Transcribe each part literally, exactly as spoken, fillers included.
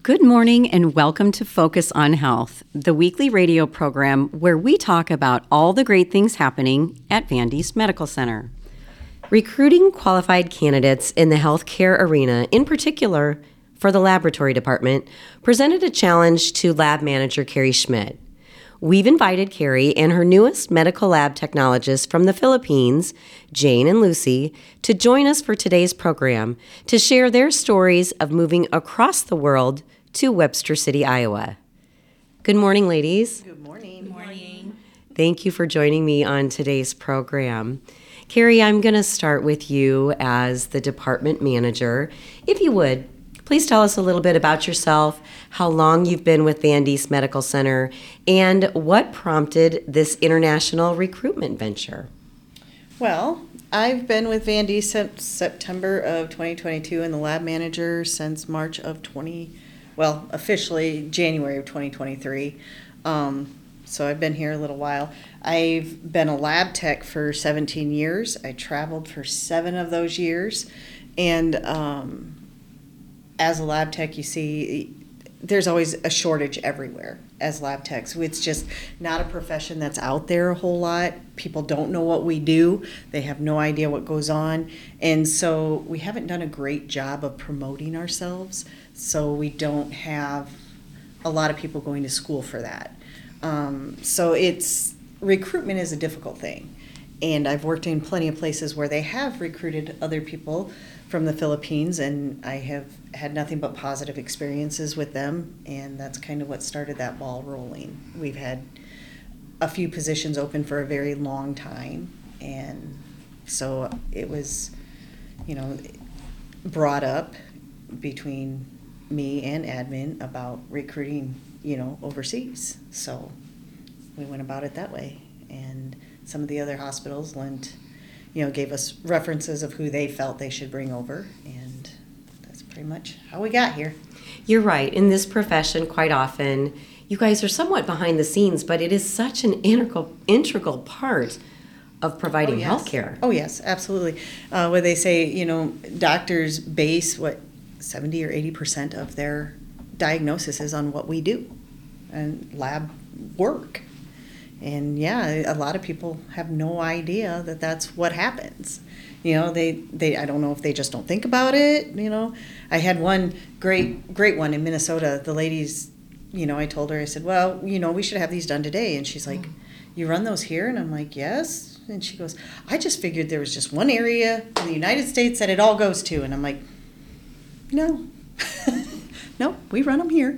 Good morning and welcome to Focus on Health, the weekly radio program where we talk about all the great things happening at Van Diest Medical Center. Recruiting qualified candidates in the healthcare arena, in particular for the laboratory department, presented a challenge to lab manager Carrie Schmidt. We've invited Carrie and her newest medical lab technologists from the Philippines, Jane and Lucy, to join us for today's program to share their stories of moving across the world to Webster City, Iowa. Good morning, ladies. Good morning. Good morning. Thank you for joining me on today's program. Carrie, I'm going to start with you as the department manager. If you would, please tell us a little bit about yourself, how long you've been with Van Diest Medical Center, and what prompted this international recruitment venture. Well, I've been with Van Diest since September of twenty twenty-two and the lab manager since March of twenty, well, officially January of twenty twenty-three. Um, so I've been here a little while. I've been a lab tech for seventeen years. I traveled for seven of those years. And um, as a lab tech, you see, there's always a shortage everywhere as lab techs. It's just not a profession that's out there a whole lot. People don't know what we do. They have no idea what goes on. And so we haven't done a great job of promoting ourselves. So we don't have a lot of people going to school for that. Um, so it's, recruitment is a difficult thing. And I've worked in plenty of places where they have recruited other people from the Philippines, and I have had nothing but positive experiences with them, and that's kind of what started that ball rolling. We've had a few positions open for a very long time, and so it was, you know, brought up between me and admin about recruiting, you know, overseas. So we went about it that way, and some of the other hospitals lent, you know, gave us references of who they felt they should bring over, and that's pretty much how we got here. You're right. In this profession, quite often, you guys are somewhat behind the scenes, but it is such an integral integral part of providing oh, yes. health care. Oh, yes, absolutely. Uh, where they say, you know, doctors base, what, seventy or eighty percent of their diagnosis is on what we do and lab work. And yeah, a lot of people have no idea that that's what happens. You know, they, they I don't know if they just don't think about it, you know. I had one great, great one in Minnesota. The ladies, you know, I told her, I said, well, you know, we should have these done today. And she's like, you run those here? And I'm like, yes. And she goes, I just figured there was just one area in the United States that it all goes to. And I'm like, no. No, we run them here.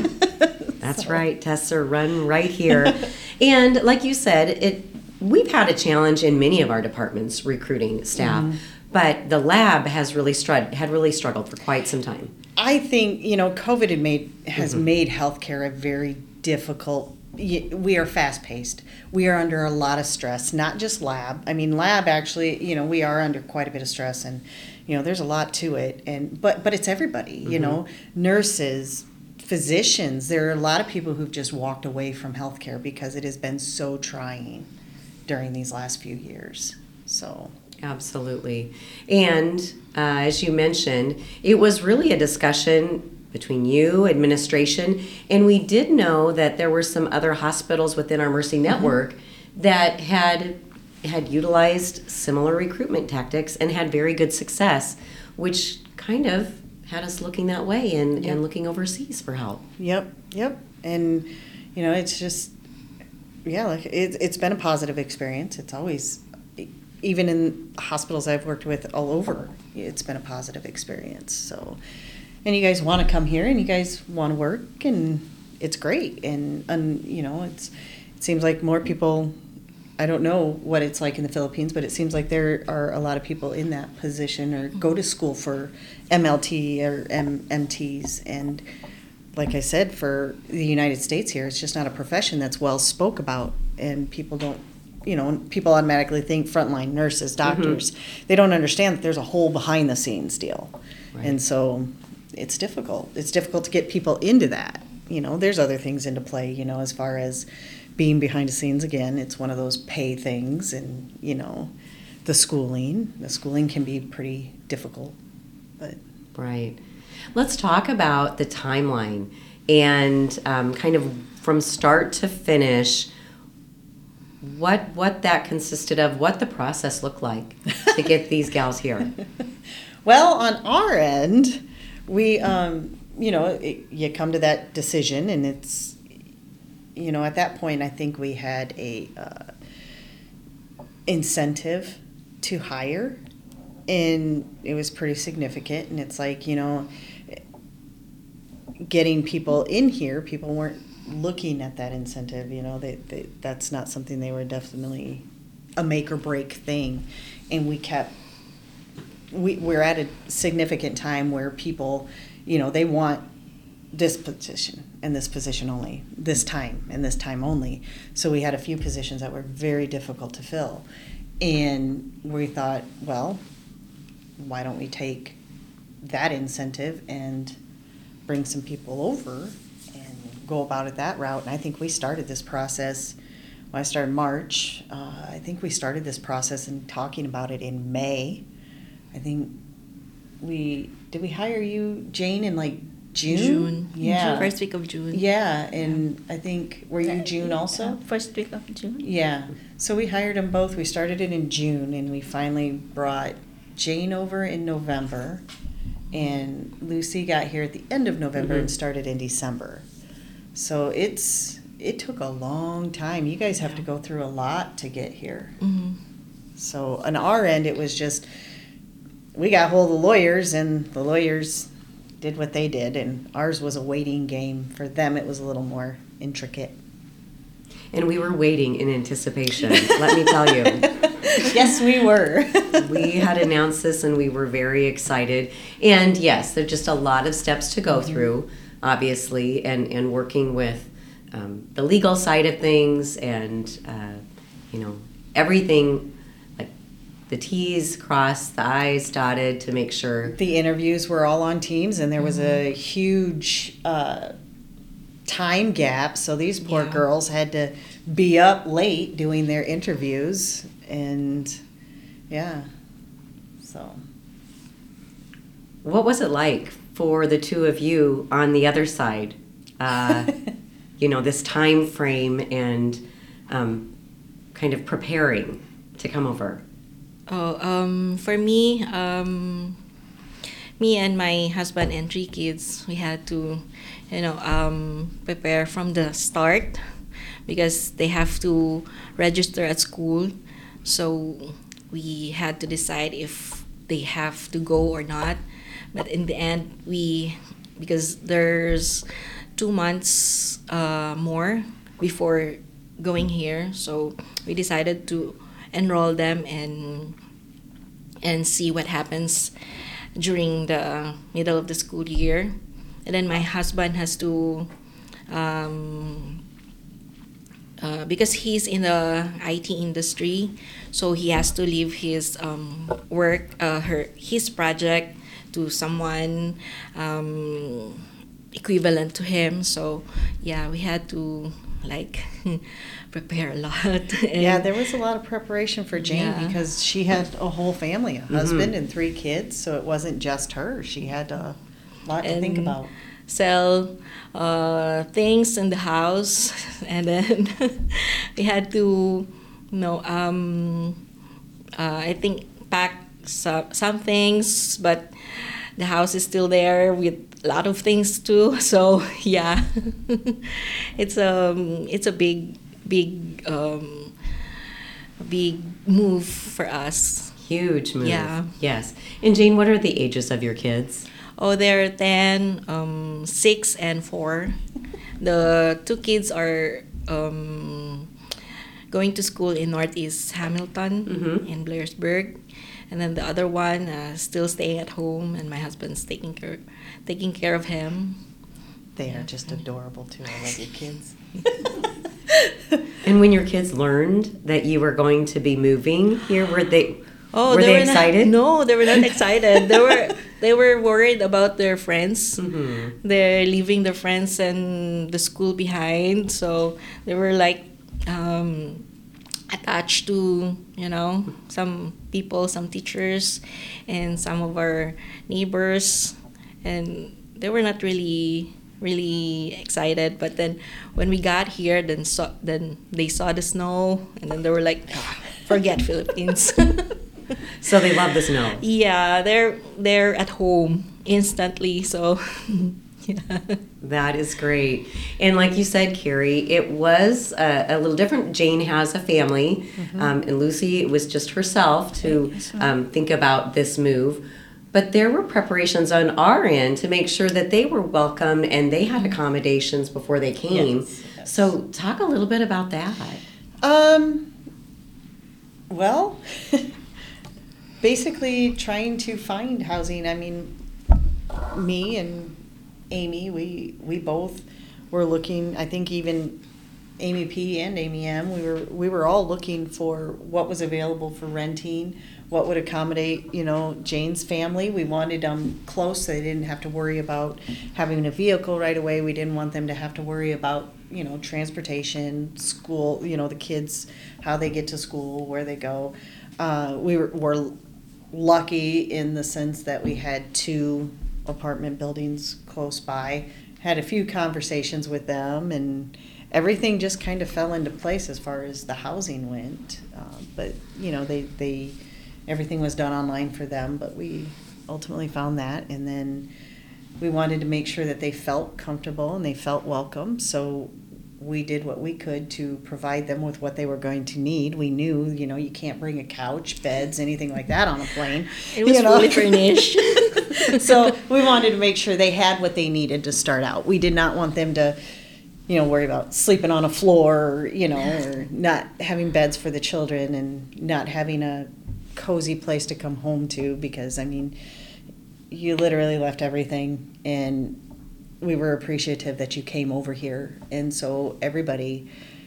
That's So. right. Tests are run right here. And like you said, it we've had a challenge in many of our departments recruiting staff, mm-hmm. but the lab has really struggled, had really struggled for quite some time. I think, you know, COVID had made, has mm-hmm. made healthcare a very difficult. We are fast-paced. We are under a lot of stress, not just lab. I mean, lab actually, you know, we are under quite a bit of stress, and, you know, there's a lot to it. And but but it's everybody, you mm-hmm. know, nurses, physicians. There are a lot of people who've just walked away from healthcare because it has been so trying during these last few years. So absolutely. And uh, as you mentioned, it was really a discussion between you, administration, and we did know that there were some other hospitals within our Mercy network mm-hmm. that had had utilized similar recruitment tactics and had very good success, which kind of had us looking that way and, yep. and looking overseas for help. Yep, yep. And, you know, it's just, yeah, like it, it's been a positive experience. It's always, even in hospitals I've worked with all over, it's been a positive experience. So, and you guys want to come here and you guys want to work, and it's great. And, and you know, it's it seems like more people, I don't know what it's like in the Philippines, but it seems like there are a lot of people in that position or go to school for M L T or M- MTs. And like I said, for the United States here, it's just not a profession that's well spoke about, and people don't, you know, people automatically think frontline nurses, doctors. Mm-hmm. They don't understand that there's a whole behind the scenes deal. Right. And so it's difficult. It's difficult to get people into that. You know, there's other things into play, you know, as far as being behind the scenes. Again, it's one of those pay things, and, you know, the schooling. The schooling can be pretty difficult. But right. Let's talk about the timeline and um, kind of from start to finish, what what that consisted of, what the process looked like to get these gals here. Well, on our end, we, um, you know, it, you come to that decision, and it's, you know, at that point, I think we had a uh, incentive to hire, and it was pretty significant. And it's like, you know, getting people in here, people weren't looking at that incentive. You know, they, they that's not something they were definitely a make or break thing, and we kept. We, we're at a significant time where people, you know, they want this position and this position only, this time and this time only. So we had a few positions that were very difficult to fill. And we thought, well, why don't we take that incentive and bring some people over and go about it that route? And I think we started this process, when I started March, uh, I think we started this process and talking about it in May. I think we, did we hire you, Jane, in like June? June. Yeah. First week of June. Yeah, and I think, were you June also? Uh, first week of June. Yeah. So we hired them both. We started it in June, and we finally brought Jane over in November, and Lucy got here at the end of November Mhm. and started in December. So it's, it took a long time. You guys have to go through a lot to get here. Mm-hmm. So on our end, it was just, we got hold of the lawyers, and the lawyers did what they did, and ours was a waiting game. For them, it was a little more intricate. And we were waiting in anticipation, let me tell you. Yes, we were. We had announced this and we were very excited. And yes, there's just a lot of steps to go Mm-hmm. through, obviously, and, and working with um, the legal side of things and, uh, you know, everything, like the T's crossed, the I's dotted to make sure. The interviews were all on Teams, and there was a huge uh, time gap. So these poor Yeah. girls had to be up late doing their interviews, and yeah, so. What was it like for the two of you on the other side? Uh, you know, this time frame and um, kind of preparing to come over. Oh, um, for me, um, me and my husband and three kids, we had to, you know, um, prepare from the start because they have to register at school. So we had to decide if they have to go or not. But in the end, we, because there's two months uh, more before going here, so we decided to enroll them and and see what happens during the middle of the school year. And then my husband has to, um, uh, because he's in the I T industry, so he has to leave his um, work, uh, her his project to someone um, equivalent to him. So yeah, we had to like prepare a lot. And Yeah, there was a lot of preparation for Jane Yeah. because she had a whole family, a husband and three kids, so it wasn't just her. She had a lot to think And about. sell uh, things in the house, and then we had to, you know, um, uh, I think pack some, some things, but the house is still there with a lot of things too. So yeah, it's um it's a big big um big move for us. Huge move. Yeah. Yes. And Jane, what are the ages of your kids? Oh, they're ten, um, six, and four. The two kids are um, going to school in Northeast Hamilton Mhm. in Blairsburg, and then the other one uh, still staying at home, and my husband's taking care taking care of him. They are just adorable too. I love your kids. And when your kids learned that you were going to be moving here, were they Oh, were they, they, were not- excited? no, they were not excited. They were they were worried about their friends. Mhm. They're leaving their friends and the school behind, so they were like um, attached to, you know, some people, some teachers, and some of our neighbors. and they were not really really excited. But then when we got here, then saw then they saw the snow, and then they were like, "Ah, forget Philippines." So they love the snow. Yeah, they're they're at home instantly. So yeah. That is great. And like you said, Carrie, it was a, a little different. Jane has a family, Mm-hmm. um, and Lucy, it was just herself to Yes, ma'am. um, think about this move. But there were preparations on our end to make sure that they were welcomed and they had accommodations before they came. Yes, yes. So talk a little bit about that. Um, well, basically trying to find housing. I mean, me and Amy, we we both were looking. I think even Amy P and Amy M, we were we were all looking for what was available for renting, what would accommodate, you know, Jane's family. We wanted them close so they didn't have to worry about having a vehicle right away. We didn't want them to have to worry about, you know, transportation, school, you know, the kids, how they get to school, where they go. Uh, we were, were lucky in the sense that we had two apartment buildings close by, had a few conversations with them, and everything just kind of fell into place as far as the housing went. Uh, but, you know, they, they, everything was done online for them, but we ultimately found that. And then we wanted to make sure that they felt comfortable and they felt welcome. So we did what we could to provide them with what they were going to need. We knew, you know, you can't bring a couch, beds, anything like that on a plane. It was you know? fully furnished. So we wanted to make sure they had what they needed to start out. We did not want them to, you know, worry about sleeping on a floor, you know, or not having beds for the children and not having a cozy place to come home to, because, I mean, you literally left everything, and we were appreciative that you came over here. And so everybody,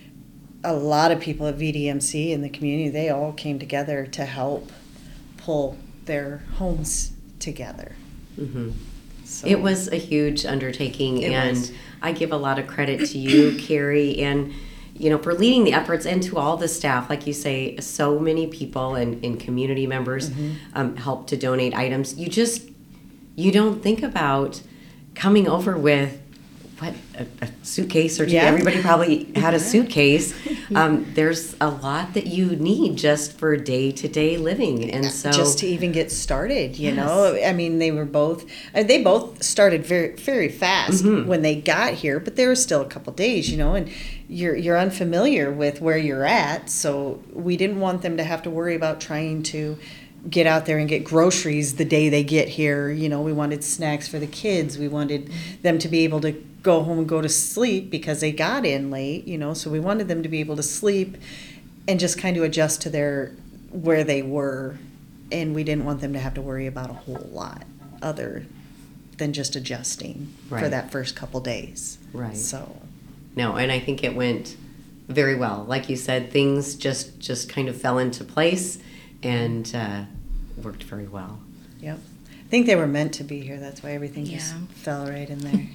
a lot of people at V D M C in the community, they all came together to help pull their homes together. Mm-hmm. So It was a huge undertaking, It and was. I give a lot of credit to you, Carrie, and you know, for leading the efforts, and to all the staff. Like you say, so many people and, and community members Mm-hmm. um, helped to donate items. You just, you don't think about coming over with what a, a suitcase or two. Yeah. Everybody probably had a suitcase. Um, there's a lot that you need just for day to day living, and so just to even get started, you Yes. know. I mean, they were both uh, they both started very very fast Mhm. when they got here, but there was still a couple days, you know, and you're you're unfamiliar with where you're at, so we didn't want them to have to worry about trying to get out there and get groceries the day they get here. You know, we wanted snacks for the kids. We wanted them to be able to go home and go to sleep because they got in late, you know, so we wanted them to be able to sleep and just kind of adjust to their where they were. And we didn't want them to have to worry about a whole lot other than just adjusting for Right. that first couple days. Right. So No, and I think it went very well. Like you said, things just just kind of fell into place and uh, worked very well. yep. I think they were meant to be here. That's why everything just Yeah. fell right in there.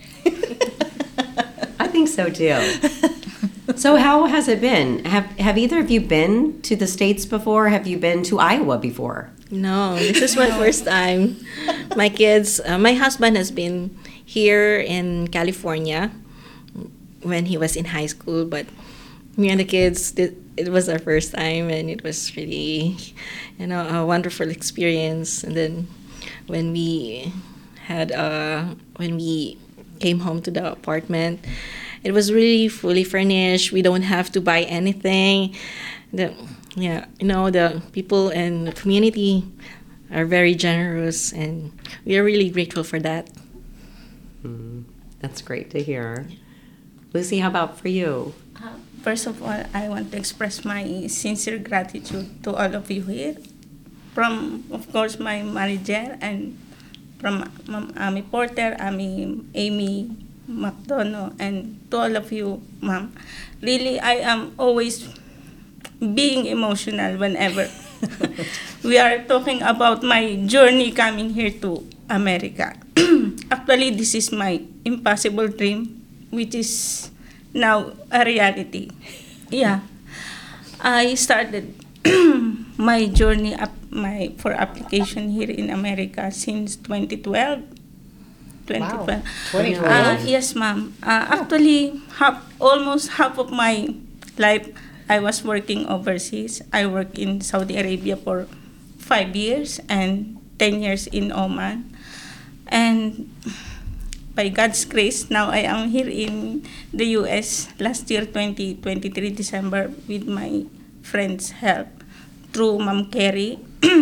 I think so too. So how has it been? Have Have either of you been to the States before? Have you been to Iowa before? No, this is my first time. My kids, uh, my husband has been here in California when he was in high school, but me and the kids, it, it was our first time, and it was really, you know, a wonderful experience. And then when we had, uh, when we came home to the apartment, it was really fully furnished. We don't have to buy anything. The, yeah, you know, the people and the community are very generous, and we are really grateful for that. Mm, that's great to hear. Lucy, how about for you? Uh, First of all, I want to express my sincere gratitude to all of you here. From, of course, my manager, and from Ma'am Amy Porter, Amy, Amy McDonough, and to all of you, Ma'am. Really, I am always being emotional whenever we are talking about my journey coming here to America. Actually, this is my impossible dream, which is now a reality. Yeah, I started my journey up my for application here in America since twenty twelve. twenty twelve. twenty Uh, twelve? yes, ma'am. Uh, actually, half, almost half of my life, I was working overseas. I worked in Saudi Arabia for five years and ten years in Oman. And by God's grace, now I am here in the U S last year, twenty twenty-three, December, with my friend's help through Ma'am Carrie.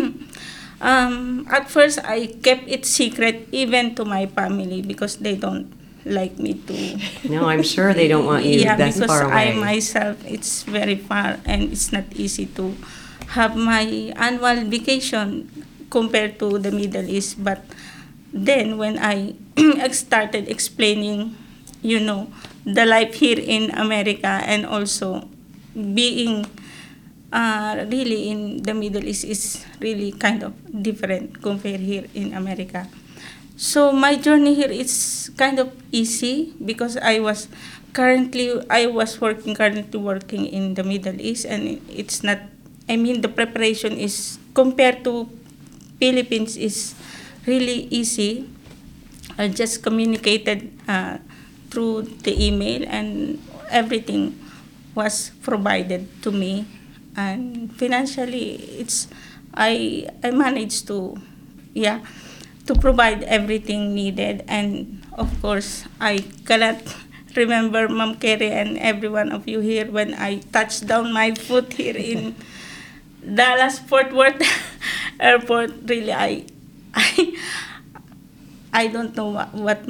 um, at first, I kept it secret even to my family because they don't like me to. No, I'm sure they don't want you yeah, that because far away. I myself, it's very far and it's not easy to have my annual vacation compared to the Middle East. But then when I started explaining, you know, the life here in America and also being uh, really in the Middle East is really kind of different compared here in America. So my journey here is kind of easy because I was currently, I was working, currently working in the Middle East, and it's not, I mean, the preparation is, compared to Philippines, is really easy. I just communicated uh, through the email and everything was provided to me. And financially, it's, I, I managed to, yeah, to provide everything needed. And of course, I cannot remember Ma'am Carrie and every one of you here when I touched down my foot here in Dallas Fort Worth Airport. Really, I, I, I don't know what, what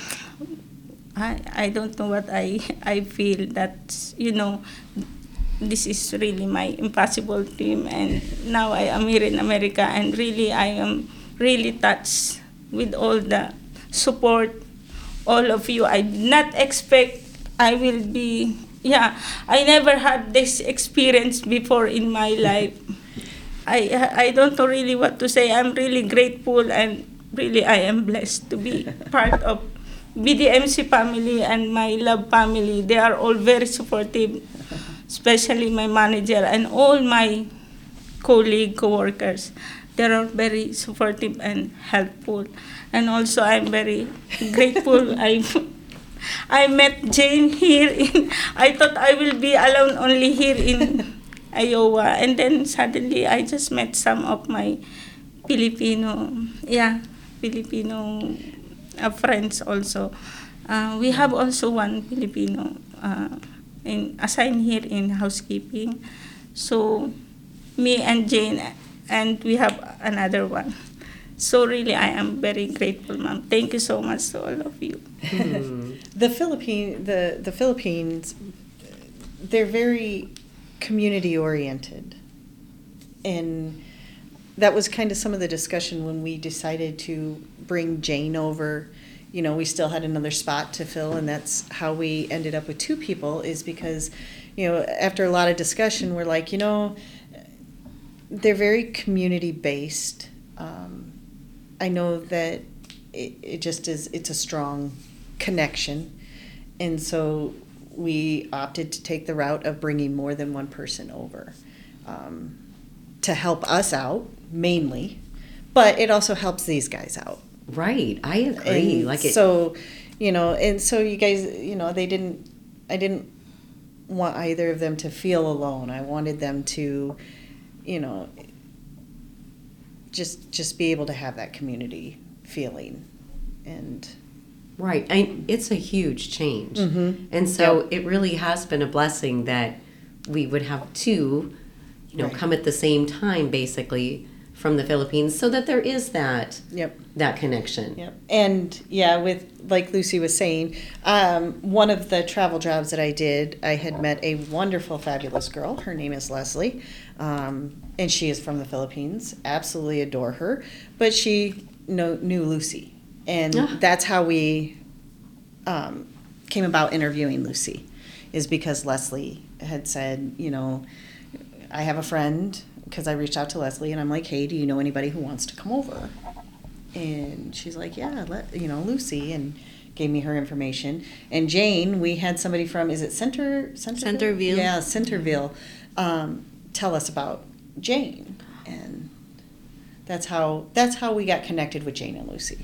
I, I don't know what I, I feel that, you know, this is really my impossible dream, and now I am here in America, and really I am really touched with all the support, all of you. I did not expect I will be, yeah, I never had this experience before in my life. I, I don't know really what to say. I'm really grateful, and really I am blessed to be part of B D M C family and my love family. They are all very supportive, especially my manager and all my colleague, co-workers. They are very supportive and helpful. And also I'm very grateful. I I met Jane here. In, I thought I will be alone only here in Iowa. And then suddenly I just met some of my Filipino, yeah, Filipino uh, friends also. Uh, we have also one Filipino uh, in, assigned here in housekeeping. So me and Jane, and we have another one. So really, I am very grateful, ma'am. Thank you so much to all of you. Hmm. The Philippine, the, the Philippines, they're very community oriented. And that was kind of some of the discussion when we decided to bring Jane over. You know, we still had another spot to fill, and that's how we ended up with two people, is because, you know, after a lot of discussion, we're like, you know, they're very community based. Um, I know that it, it just is, it's a strong connection. And so we opted to take the route of bringing more than one person over um, to help us out, mainly. But it also helps these guys out. Right, I agree. And like it, so, you know, and so you guys, you know, they didn't, I didn't want either of them to feel alone. I wanted them to, you know, just just be able to have that community feeling. And right, I, it's a huge change. Mhm. And so Yep. it really has been a blessing that we would have two, you know, Right. come at the same time, basically, from the Philippines, so that there is that yep. that connection. Yep. And yeah, with, like Lucy was saying, um, one of the travel jobs that I did, I had met a wonderful, fabulous girl. Her name is Leslie. Um, and she is from the Philippines. Absolutely adore her. But she know, knew Lucy. And Ah. that's how we um, came about interviewing Lucy, is because Leslie had said, you know, I have a friend, because I reached out to Leslie and I'm like, hey, do you know anybody who wants to come over? And she's like, yeah, let, you know, Lucy, and gave me her information. And Jane, we had somebody from, is it Center? Centerville? Centerville. Yeah, Centerville. Um, tell us about Jane. And that's how, that's how we got connected with Jane and Lucy,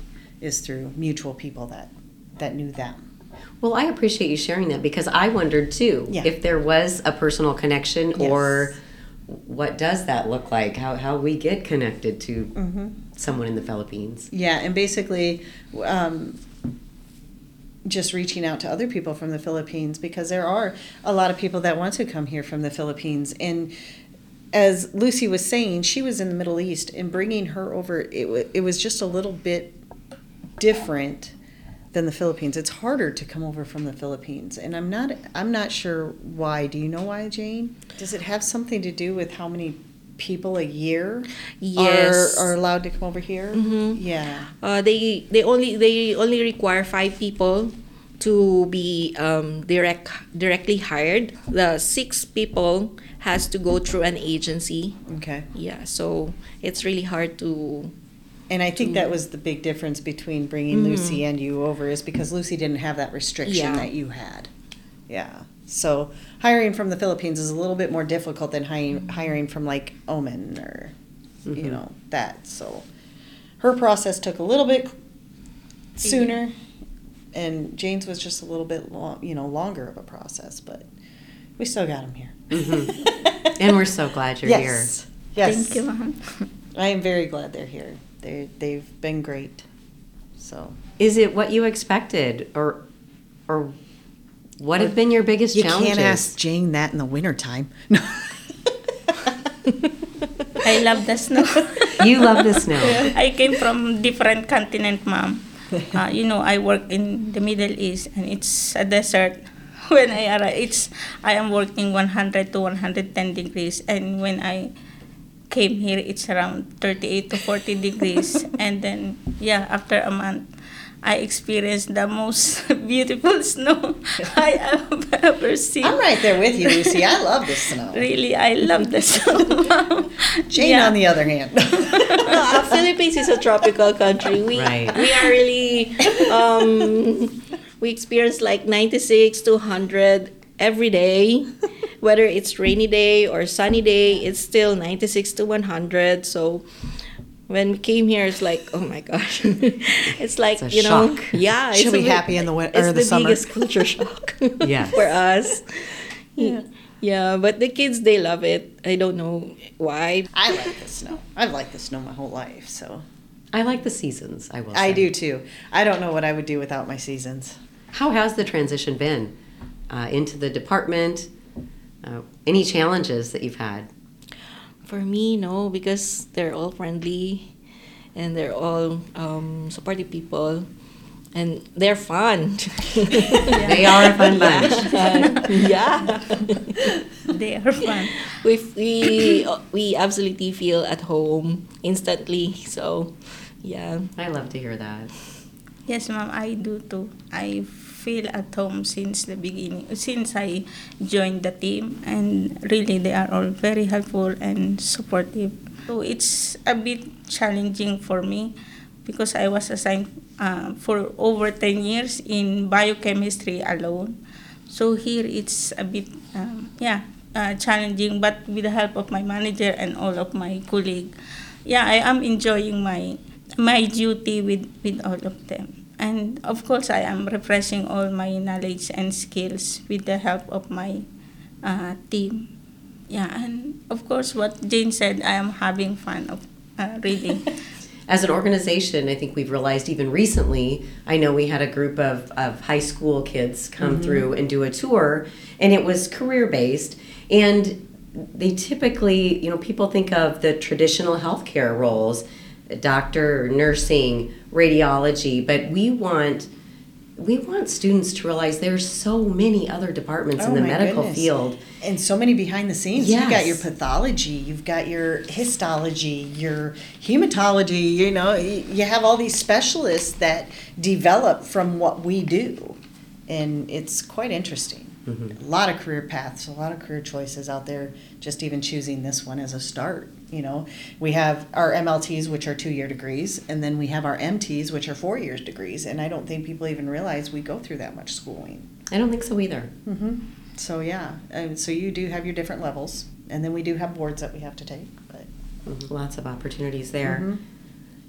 is through mutual people that, that knew them. Well, I appreciate you sharing that because I wondered too Yeah. if there was a personal connection Yes. or what does that look like? How how we get connected to Mm-hmm. someone in the Philippines? Yeah, and basically, um, just reaching out to other people from the Philippines, because there are a lot of people that want to come here from the Philippines. And as Lucy was saying, she was in the Middle East, and bringing her over, it, w- it was just a little bit different than the Philippines. It's harder to come over from the Philippines, and I'm not I'm not sure why. Do you know why, Jane? Does it have something to do with how many people a year Yes. are, are allowed to come over here? Mhm. Yeah. Uh, they they only they only require five people to be um, direct directly hired. The six people has to go through an agency. Okay. Yeah, so it's really hard to. And I think to- that was the big difference between bringing Mhm. Lucy and you over, is because Lucy didn't have that restriction Yeah. that you had. Yeah. So hiring from the Philippines is a little bit more difficult than hiring hiring from like Oman or you Mhm. know that. So her process took a little bit sooner, and Jane's was just a little bit long, you know, longer of a process, but we still got them here. Mhm. And we're so glad you're here. Yes. Yes. Thank you, ma'am. I am very glad they're here. They they've been great. So Is it what you expected, or or what have been your biggest you challenges? can't ask Jane that in the wintertime. No. I love the snow. You love the snow. I came from different continent, ma'am. Uh, you know, I work in the Middle East, and it's a desert. When I arrive, it's I am working one hundred to one hundred ten degrees, and when I came here, it's around thirty-eight to forty degrees. And then, yeah, after a month, I experienced the most beautiful snow I have ever seen. I'm right there with you, Lucy. I love the snow. Really, I love the snow, ma'am. Jane, Yeah. on the other hand. Uh, Philippines is a tropical country. We Right. we are really um, we experience like ninety-six to one hundred every day. Whether it's rainy day or sunny day, it's still ninety-six to one hundred. So when we came here, it's like, oh my gosh, it's like, It's a you know, shock. yeah, She'll it's a be bit- happy in the win- it's or the summer. biggest culture shock Yes. for us. Yeah. Yeah, but the kids, they love it. I don't know why. I like the snow. I've liked the snow my whole life, so I like the seasons, I will say. I do too. I don't know what I would do without my seasons. How has the transition been uh, into the department? Uh, any challenges that you've had? For me, no, because they're all friendly and they're all um, supportive people and they're fun. They are a fun bunch. Yeah. They are fun. we, we, we absolutely feel at home instantly. So, yeah. I love to hear that. Yes, ma'am, I do too. I feel at home since the beginning, since I joined the team, and really they are all very helpful and supportive. So it's a bit challenging for me because I was assigned uh, for over ten years in biochemistry alone. So here it's a bit, um, yeah, uh, challenging, but with the help of my manager and all of my colleagues, yeah, I am enjoying my my duty with, with all of them. And of course, I am refreshing all my knowledge and skills with the help of my uh, team. Yeah, and of course, what Jane said, I am having fun of uh, reading. As an organization, I think we've realized even recently, I know we had a group of, of high school kids come through and do a tour, and it was career-based. And they typically, you know, people think of the traditional healthcare roles, doctor, nursing, radiology, but we want we want students to realize there's so many other departments in Oh the my medical goodness. field. And so many behind the scenes. You've got Yes. your pathology, you've got your histology, your hematology, you know, y- you have all these specialists that develop from what we do. And it's quite interesting. Mhm. A lot of career paths, a lot of career choices out there, just even choosing this one as a start. You know, we have our M L Ts, which are two-year degrees, and then we have our M Ts, which are four years degrees. And I don't think people even realize we go through that much schooling. I don't think so either. Mm-hmm. So yeah, um, so you do have your different levels, and then we do have boards that we have to take. But Mhm. Lots of opportunities there. Mhm.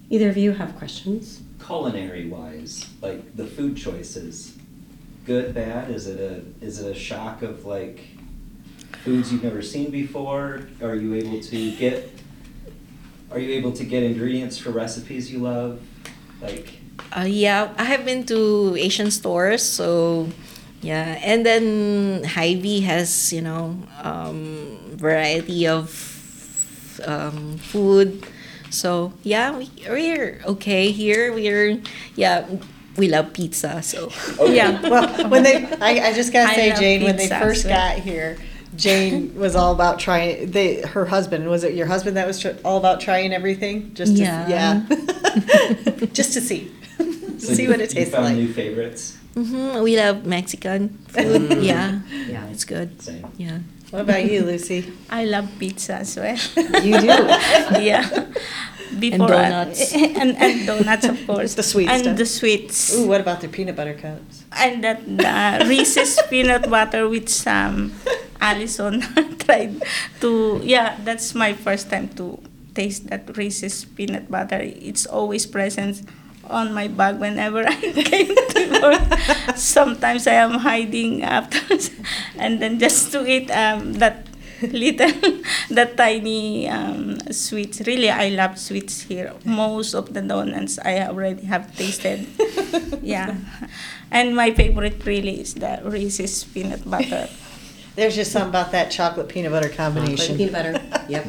Either of you have questions? Culinary wise, like the food choices, good, bad? Is it a is it a shock of like foods you've never seen before? Are you able to get are you able to get ingredients for recipes you love? Like Uh, yeah, I have been to Asian stores, so yeah, and then Hy-Vee has, you know, um, variety of um, food. So yeah, we, we're okay here. We're yeah, we love pizza. So Okay. Yeah. Well, when they, I, I just gotta I say, love Jane, when they pizza, first so- got here, Jane was all about trying. They, her husband, was it your husband that was tr- all about trying everything? Just to, Yeah. yeah, just to see, So see you- what it you tastes found like. new favorites? hmm we love Mexican food. yeah, Yeah. it's good. Same. Yeah. What about you, Lucy? I love pizza as well. You do? Yeah. Before donuts. and, and donuts, of course. The sweet and stuff. the sweets. Ooh, what about the peanut butter cups? And that the Reese's peanut butter with some Allison tried to, yeah, that's my first time to taste that Reese's peanut butter. It's always present on my bag whenever I came to work. Sometimes I am hiding after, and then just to eat um, that little, that tiny um, sweets. Really, I love sweets here. Most of the donuts I already have tasted. Yeah. And my favorite really is the Reese's peanut butter. There's just something about that chocolate peanut butter combination. Peanut butter. Yep.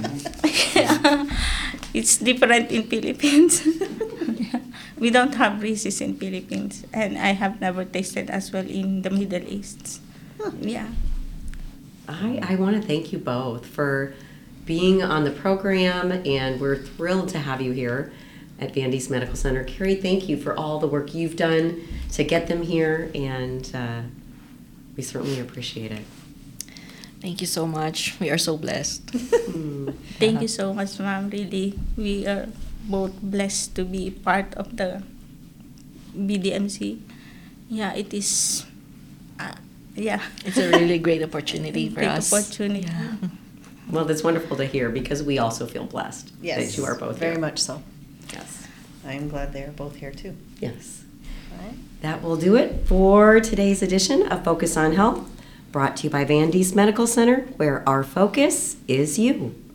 It's different in Philippines. Yeah. We don't have Reese's in Philippines, and I have never tasted as well in the Middle East. Yeah. I, I want to thank you both for being on the program, and we're thrilled to have you here at Vandy's Medical Center. Carrie, thank you for all the work you've done to get them here, and uh, we certainly appreciate it. Thank you so much. We are so blessed. Mm. Thank you so much, ma'am. Really, we are both blessed to be part of the B D M C. Yeah, it is. Uh, yeah. It's a really great opportunity for Great us. opportunity. Yeah. Well, that's wonderful to hear because we also feel blessed Yes, that you are both very here. much so. Yes. I am glad they are both here too. Yes. All right. That will do it for today's edition of Focus on Health, brought to you by Vandy's Medical Center, where our focus is you.